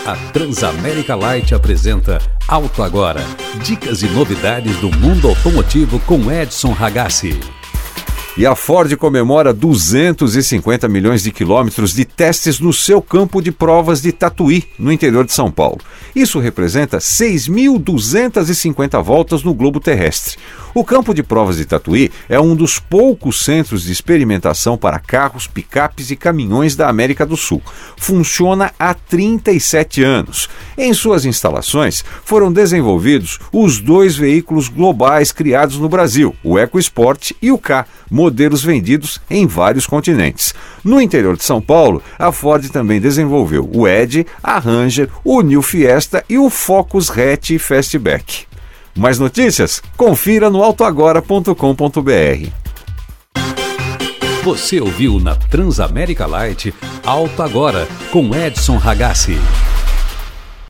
A Transamérica Light apresenta Auto Agora. Dicas e novidades do mundo automotivo com Edson Ragazzi. E a Ford comemora 250 milhões de quilômetros de testes no seu campo de provas de Tatuí, no interior de São Paulo. Isso representa 6.250 voltas no globo terrestre. O campo de provas de Tatuí é um dos poucos centros de experimentação para carros, picapes e caminhões da América do Sul. Funciona há 37 anos. Em suas instalações foram desenvolvidos os dois veículos globais criados no Brasil, o EcoSport e o Ka, modelos vendidos em vários continentes. No interior de São Paulo, a Ford também desenvolveu o Edge, a Ranger, o New Fiesta e o Focus Hatch Fastback. Mais notícias? Confira no autoagora.com.br. Você ouviu na Transamérica Light Auto Agora com Edson Ragazzi.